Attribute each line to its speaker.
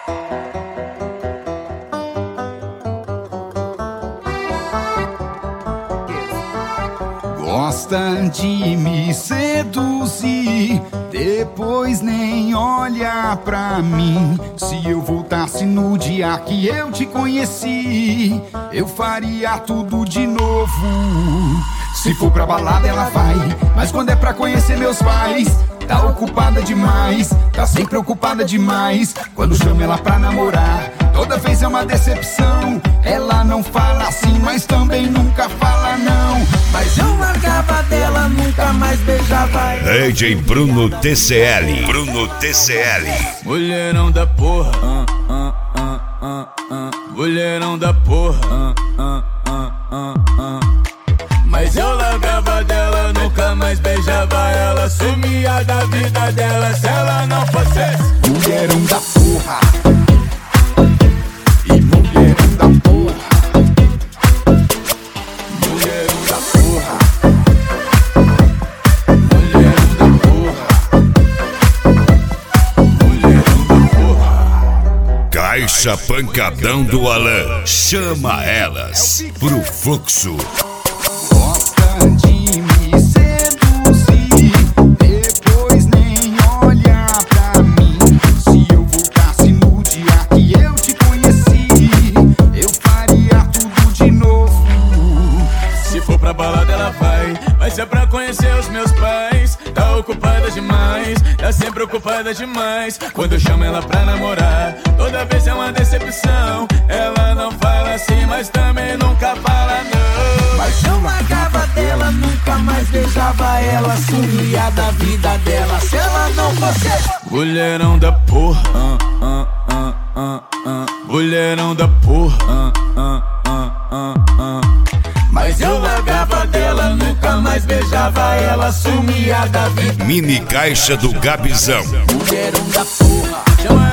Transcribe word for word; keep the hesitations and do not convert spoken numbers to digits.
Speaker 1: Gosta de me seduzir, depois nem olha pra mim. Se eu voltasse no dia que eu te conheci, eu faria tudo de novo. Se for pra balada ela vai, mas quando é pra conhecer meus pais, tá ocupada demais, tá sempre ocupada demais. Quando chamo ela pra namorar, toda vez é uma decepção. Ela não fala assim, mas também nunca fala não. Mas eu largava dela, nunca mais beijava ela.
Speaker 2: D J Bruno T C L. Bruno T C L.
Speaker 3: Mulherão da porra, uh, uh, uh, uh, uh. Mulherão da porra, uh, uh, uh, uh, uh. Mas eu largava dela, nunca mais beijava ela. Sumia da vida dela se ela não fosse esse.
Speaker 1: Mulherão da porra. E mulherão da porra. Mulherão da porra. Mulherão da porra. Mulherão da porra.
Speaker 2: Caixa Pancadão do Alan. Chama elas pro fluxo.
Speaker 1: Gosta de me seduzir, depois nem olha pra mim. Se eu voltasse no dia que eu te conheci, eu faria tudo de novo.
Speaker 3: Se for pra balada ela vai, mas é pra conhecer os meus pais. Tá ocupada demais, tá sempre ocupada demais. Quando eu chamo ela pra namorar, toda vez é uma decepção. Ela não fala assim, mas também nunca fala não.
Speaker 1: Mas eu largava dela, nunca mais beijava ela. Sumia da vida dela se ela não fosse.
Speaker 3: Mulherão da porra, uh, uh, uh, uh, uh. Mulherão da porra, uh, uh, uh, uh, uh.
Speaker 1: Mas eu largava dela, nunca mais beijava ela. Sumia da vida.
Speaker 2: Mini Caixa do Gabizão.
Speaker 1: Mulherão da porra.
Speaker 3: Chama